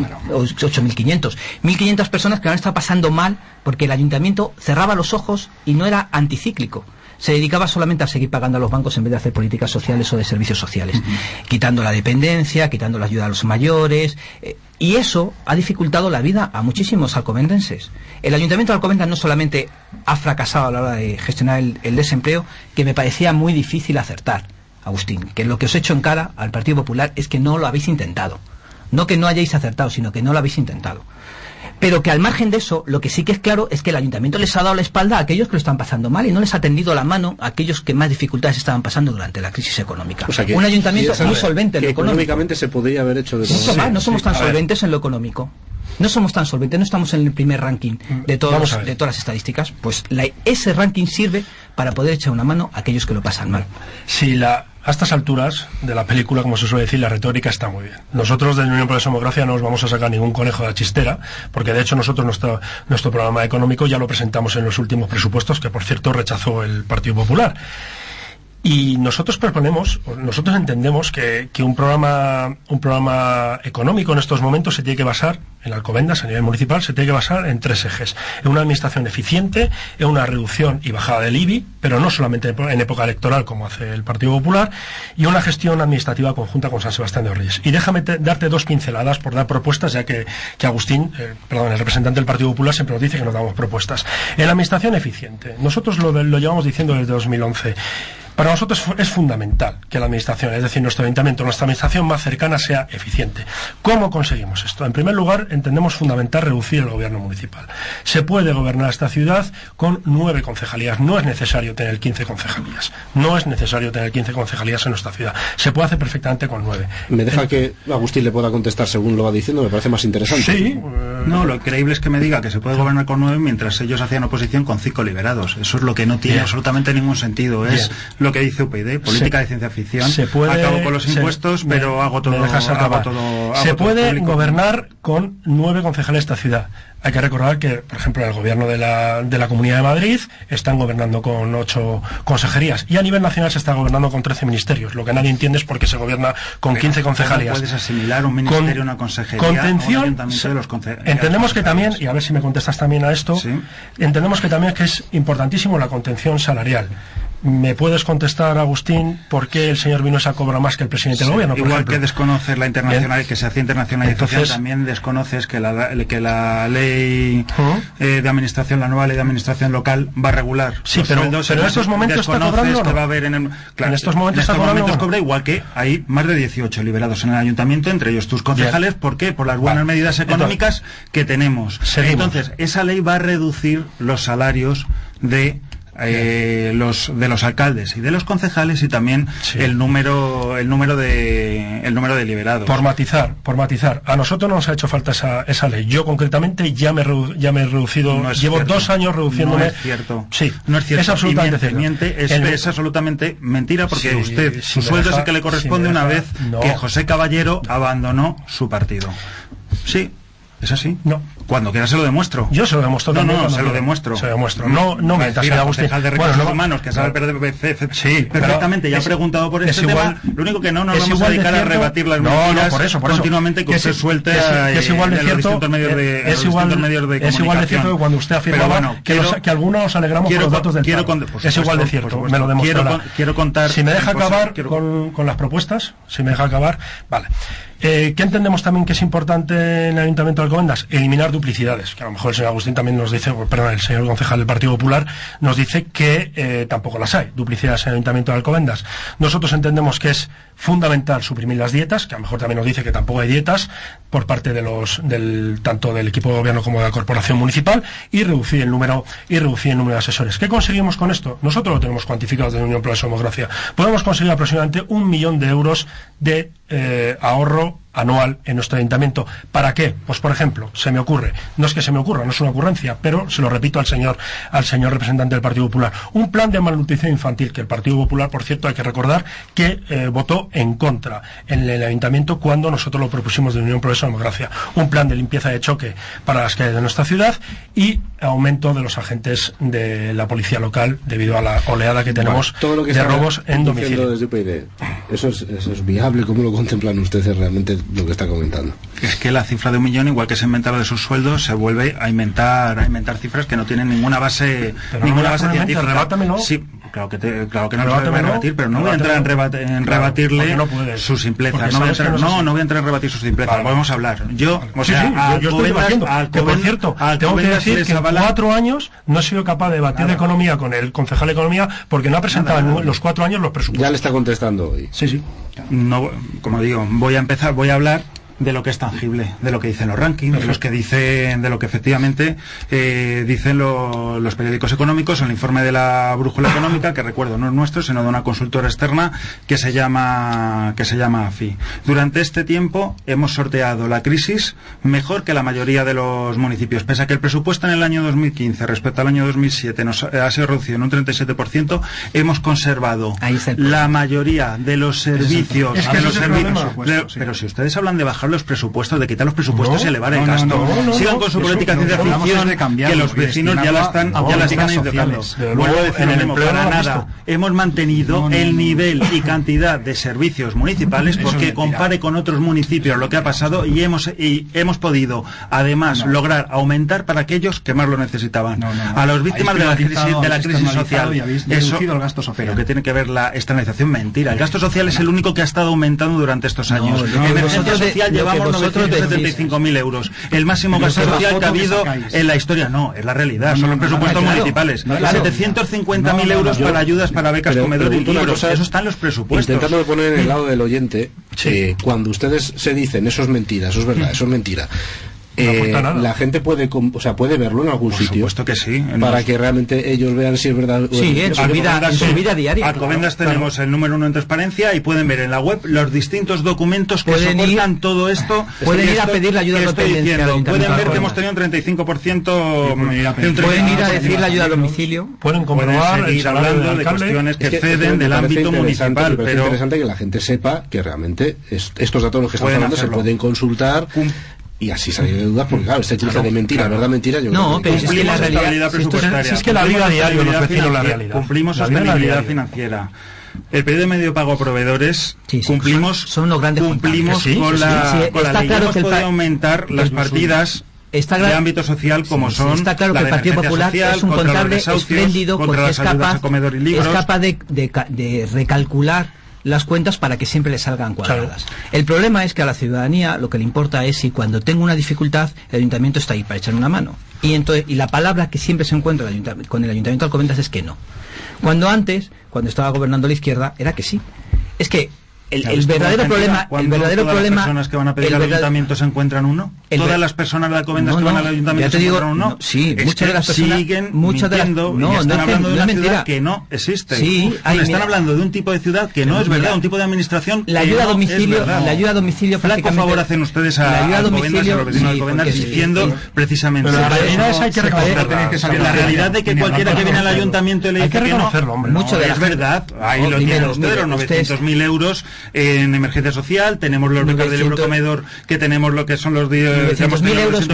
8.500. 1.500 personas que ahora están pasando mal porque el ayuntamiento cerraba los ojos y no era anticíclico. Se dedicaba solamente a seguir pagando a los bancos en vez de hacer políticas sociales o de servicios sociales, quitando la dependencia, quitando la ayuda a los mayores, y eso ha dificultado la vida a muchísimos alcobendenses. El Ayuntamiento de Alcobendas no solamente ha fracasado a la hora de gestionar el desempleo, que me parecía muy difícil acertar, Agustín, que lo que os he hecho en cara al Partido Popular es que no lo habéis intentado. No que no hayáis acertado, sino que no lo habéis intentado. Pero que al margen de eso, lo que sí que es claro es que el ayuntamiento les ha dado la espalda a aquellos que lo están pasando mal y no les ha tendido la mano a aquellos que más dificultades estaban pasando durante la crisis económica. O sea que, un ayuntamiento muy solvente en lo económico. Económicamente se podría haber hecho de todo. Mucho más, no somos tan solventes en lo económico. No somos tan solventes, no estamos en el primer ranking de todas las estadísticas. Pues ese ranking sirve para poder echar una mano a aquellos que lo pasan mal. Si a estas alturas de la película, como se suele decir, la retórica está muy bien. Nosotros de la Unión Progreso Democracia no os vamos a sacar ningún conejo de la chistera, porque de hecho nosotros nuestro programa económico ya lo presentamos en los últimos presupuestos, que por cierto rechazó el Partido Popular. Y nosotros entendemos que un programa económico en estos momentos se tiene que basar, en Alcobendas a nivel municipal, se tiene que basar en 3 ejes. En una administración eficiente, en una reducción y bajada del IBI, pero no solamente en época electoral como hace el Partido Popular, y una gestión administrativa conjunta con San Sebastián de los Reyes. Y déjame darte 2 pinceladas por dar propuestas, ya que Agustín, el representante del Partido Popular, siempre nos dice que nos damos propuestas. En la administración eficiente, nosotros lo llevamos diciendo desde 2011. Para nosotros es fundamental que la administración, es decir, nuestra administración más cercana sea eficiente. ¿Cómo conseguimos esto? En primer lugar, entendemos fundamental reducir el gobierno municipal. Se puede gobernar esta ciudad con 9 concejalías. No es necesario tener 15 concejalías. No es necesario tener 15 concejalías en nuestra ciudad. Se puede hacer perfectamente con 9. Me deja que Agustín le pueda contestar según lo va diciendo, me parece más interesante. Sí. No, lo increíble es que me diga que se puede gobernar con 9 mientras ellos hacían oposición con 5 liberados. Eso es lo que no tiene absolutamente ningún sentido. Es lo que dice UPyD, política de ciencia ficción. Acabo con los impuestos, pero hago todo. Se puede gobernar con 9 concejales de esta ciudad. Hay que recordar que, por ejemplo, en el gobierno de la Comunidad de Madrid están gobernando con 8 consejerías y a nivel nacional se está gobernando con 13 ministerios. Lo que nadie entiende es por qué se gobierna con 15 concejalías. ¿Puedes asimilar un ministerio, una consejería, contención, de los entendemos que también, y a ver si me contestas también a esto, entendemos que también es importantísimo la contención salarial. ¿Me puedes contestar, Agustín, por qué el señor Vinuesa cobra más que el presidente del gobierno? Igual que desconoces la internacional, que se hace internacionalización, también desconoces que la ley de administración, la nueva ley de administración local va a regular. Sí, pero en estos momentos está cobrando. Que va a haber en estos momentos cobra igual que hay más de 18 liberados en el ayuntamiento, entre ellos tus concejales. ¿Por qué? Por las buenas medidas económicas que tenemos. Entonces, esa ley va a reducir los salarios de los alcaldes y de los concejales y también el número de liberados. Por matizar, a nosotros no nos ha hecho falta esa ley. Yo concretamente ya me he reducido, llevo 2 años reduciéndome. No es cierto. Sí, no es cierto. Es absolutamente cierto. Es absolutamente mentira, porque su sueldo es el que le corresponde una vez que José Caballero abandonó su partido. Sí. ¿Es así? No. Cuando quiera se lo demuestro. Yo se lo demuestro también. No, se lo demuestro. Se lo demuestro. No mientras sea Agustín. De Recursos Humanos, que sabe sí, perfectamente, ya ha preguntado por este tema. Lo único que no nos vamos a dedicar a rebatir las mentiras por eso. continuamente que usted suelte es igual de cierto, distintos medios de comunicación. Es igual de cierto que cuando usted afirmaba que algunos nos alegramos por los datos del paro. Es igual de cierto, me lo demostrará. Quiero contar... Si me deja acabar con las propuestas, vale. ¿Qué entendemos también que es importante en el Ayuntamiento de Alcobendas? Eliminar duplicidades, que a lo mejor el señor Agustín también nos dice, el señor concejal del Partido Popular nos dice que tampoco las hay, duplicidades en el Ayuntamiento de Alcobendas. Nosotros entendemos que es fundamental suprimir las dietas, que a lo mejor también nos dice que tampoco hay dietas por parte de tanto del equipo de gobierno como de la corporación municipal, y reducir el número de asesores. ¿Qué conseguimos con esto? Nosotros lo tenemos cuantificado desde Unión Progreso y Democracia. Podemos conseguir aproximadamente 1 millón de euros de ahorro anual en nuestro ayuntamiento. ¿Para qué? Pues por ejemplo, se me ocurre, no es que se me ocurra, no es una ocurrencia, pero se lo repito al señor representante del Partido Popular, un plan de malnutrición infantil, que el Partido Popular, por cierto, hay que recordar que votó en contra en el ayuntamiento cuando nosotros lo propusimos de Unión Progreso y Democracia. Un plan de limpieza de choque para las calles de nuestra ciudad y aumento de los agentes de la policía local debido a la oleada que tenemos de robos en domicilio. Desde UPyD, ¿eso es viable? ¿Cómo lo contemplan ustedes realmente lo que está comentando? Es que la cifra de 1 millón, igual que se inventa lo de sus sueldos, se vuelve a inventar cifras que no tienen ninguna base científica. Rebátamelo. Sí, claro que no lo voy a rebatir, pero no voy a entrar en rebatirle sus simplezas. No voy a entrar en rebatir sus simplezas. Vamos a hablar. Yo estoy debatiendo. Que por cierto, tengo que decir que en 4 años no he sido capaz de debatir de economía con el concejal de economía porque no ha presentado en los 4 años los presupuestos. Ya le está contestando hoy. Sí. No, como digo, voy a hablar de lo que es tangible, de lo que dicen los rankings, de lo que efectivamente dicen los periódicos económicos, el informe de la brújula económica, que recuerdo no es nuestro, sino de una consultora externa que se llama AFI. Durante este tiempo hemos sorteado la crisis mejor que la mayoría de los municipios, pese a que el presupuesto en el año 2015 respecto al año 2007 nos ha sido reducido en un 37%, hemos conservado la mayoría de los servicios, pero si ustedes hablan de bajar los presupuestos, de quitar los presupuestos y elevar el gasto. Sigan con su política de ciencia ficción, que los vecinos ya la están indicando. Vuelvo a decir lo mismo, para nada. Hemos mantenido el nivel y cantidad de servicios municipales porque compare con otros municipios lo que ha pasado y hemos podido además lograr aumentar para aquellos que más lo necesitaban. A las víctimas de la crisis social. Pero ¿qué tiene que ver la externalización? Mentira. El gasto social es el único que ha estado aumentando durante estos años. Emergencia social llevamos 975.000 euros. El máximo gasto social que ha habido en la historia. No, es la realidad. Son los presupuestos municipales. 750.000 euros para ayudas para becas, comedor y libros. Eso está en los presupuestos. Intentando poner en el lado del oyente, cuando ustedes se dicen eso es mentira, eso es verdad, eso es mentira. La gente puede verlo en algún sitio. Supuesto que sí. Para que realmente ellos vean si es verdad. Sí, en su vida diaria. Alcobendas tenemos el número 1 en transparencia y pueden ver en la web los distintos documentos que soportan todo esto. Pueden ir a pedir la ayuda a domicilio. Pueden ver que hemos tenido un 35%. Pueden ir a decir la ayuda a domicilio. Pueden comprobar, seguir hablando de cuestiones que ceden del ámbito municipal. Pero es interesante que la gente sepa que realmente estos datos que estamos hablando se pueden consultar. Y así salir de dudas, porque claro, este tipo de mentira, verdad, mentira, yo no, pero es que la realidad presupuestaria. Es que la vida diario los vecinos la realidad. Cumplimos sostenibilidad financiera. El periodo de medio pago a proveedores cumplimos son los grandes con la ley. Hemos podido aumentar las partidas de ámbito social como son. Está claro que el Partido Popular es un contable espléndido porque es capaz de recalcular las cuentas para que siempre le salgan cuadradas. Claro. El problema es que a la ciudadanía lo que le importa es si cuando tengo una dificultad el ayuntamiento está ahí para echarme una mano. Y la palabra que siempre se encuentra con el ayuntamiento de Alcobendas es que no. Cuando estaba gobernando la izquierda, era que sí. Es que el verdadero problema, personas que van a pedir al ayuntamiento se encuentran uno. Todas las personas de Alcobendas que van al ayuntamiento se encuentran uno. Sí, muchas de las personas siguen mintiendo y están hablando de una ciudad que no existe. Sí, están hablando de un tipo de ciudad que no es verdad, un tipo de administración la ayuda a domicilio flaco favor hacen ustedes a Alcobendas y a los vecinos de Alcobendas diciendo precisamente la realidad es hay que la realidad de que cualquiera que viene al ayuntamiento le dice que no. Mucho es verdad. Ahí lo tienen ustedes, los 900.000 euros en emergencia social, tenemos los becas del Eurocomedor, que tenemos lo que son los 900.000 euros,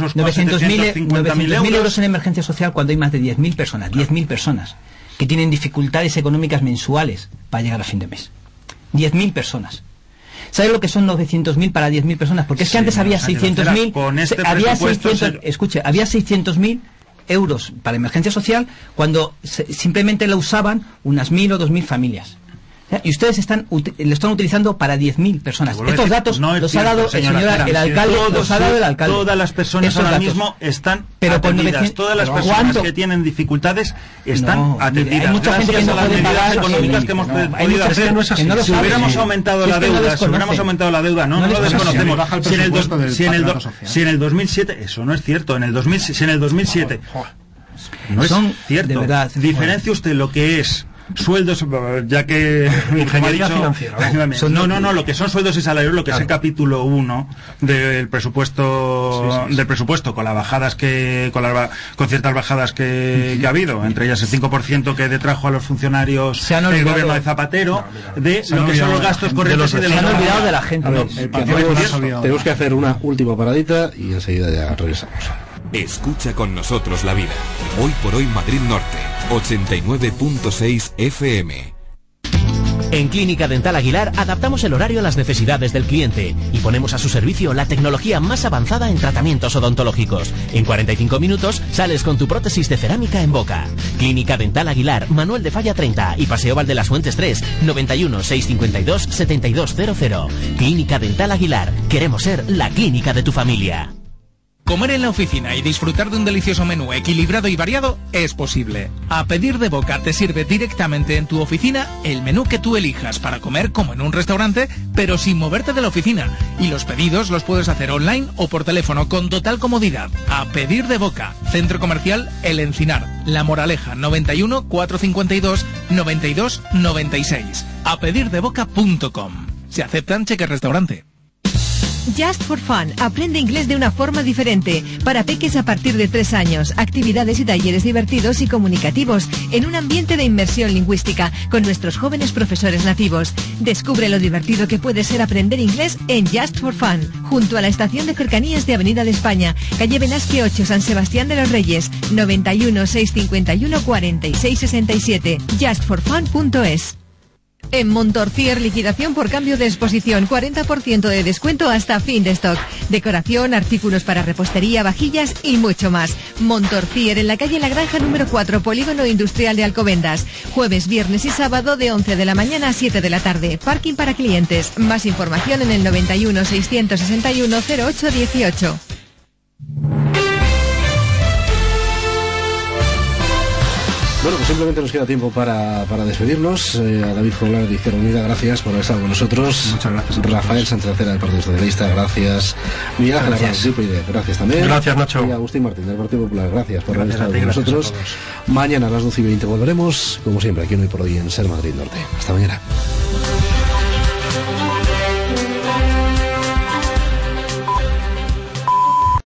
900.000 euros. euros en emergencia social cuando hay más de 10.000 personas que tienen dificultades económicas mensuales para llegar a fin de mes. 10.000 personas. ¿Sabes lo que son 900.000 para 10.000 personas? Porque es que antes había 600.000. Había 600.000 euros para emergencia social cuando simplemente lo usaban unas 1.000 o 2.000 familias. Y ustedes lo están utilizando para 10.000 personas. Estos datos los ha dado el alcalde. Todas las personas ahora mismo están atendidas. Todas las personas que tienen dificultades están atendidas. Hay mucha gente que no puede pagar económicas que hemos podido hacer. Si hubiéramos aumentado la deuda, no lo desconocemos. Si en el 2007, eso no es cierto. Si en el 2007 no es cierto. Diferencia usted lo que es sueldos, ya que ingeniería financiera, ¿no? Lo que son sueldos y salarios, lo que es el capítulo 1 del presupuesto, con las bajadas con ciertas bajadas que ha habido, entre ellas el 5% que detrajo a los funcionarios del gobierno de Zapatero, de lo que son los gastos corrientes y de los... Se han olvidado de la gente. Tenemos que hacer una última paradita y enseguida ya regresamos. Escucha con nosotros la vida. Hoy por hoy Madrid Norte, 89.6 FM. En Clínica Dental Aguilar adaptamos el horario a las necesidades del cliente y ponemos a su servicio la tecnología más avanzada en tratamientos odontológicos. En 45 minutos sales con tu prótesis de cerámica en boca. Clínica Dental Aguilar, Manuel de Falla 30 y Paseo Valdelas Fuentes 3, 91 652 7200. Clínica Dental Aguilar, queremos ser la clínica de tu familia. Comer en la oficina y disfrutar de un delicioso menú equilibrado y variado es posible. A Pedir de Boca te sirve directamente en tu oficina el menú que tú elijas para comer como en un restaurante, pero sin moverte de la oficina. Y los pedidos los puedes hacer online o por teléfono con total comodidad. A Pedir de Boca, Centro Comercial El Encinar, La Moraleja, 91 452 92 96. apedirdeboca.com. Se aceptan cheques restaurante. Just for Fun. Aprende inglés de una forma diferente. Para peques a partir de 3 años. Actividades y talleres divertidos y comunicativos en un ambiente de inmersión lingüística con nuestros jóvenes profesores nativos. Descubre lo divertido que puede ser aprender inglés en Just for Fun. Junto a la estación de cercanías de Avenida de España. Calle Velázquez 8, San Sebastián de los Reyes. 91 651 46 67. justforfun.es. En Montorcier, liquidación por cambio de exposición, 40% de descuento hasta fin de stock. Decoración, artículos para repostería, vajillas y mucho más. Montorcier, en la calle La Granja número 4, Polígono Industrial de Alcobendas. Jueves, viernes y sábado de 11 de la mañana a 7 de la tarde. Parking para clientes. Más información en el 91 661 0818. Bueno, pues simplemente nos queda tiempo para despedirnos. A David Joglar de Izquierda Unida, gracias por haber estado con nosotros. Muchas gracias. Rafael Sánchez Acera del Partido Socialista, gracias. Miguel Ángel Arranz, de UPyD, gracias también. Gracias, Nacho. Y Agustín Martín del Partido Popular, gracias por haber estado con nosotros. Mañana a las 12:20 volveremos, como siempre, aquí en Hoy por Hoy en Ser Madrid Norte. Hasta mañana.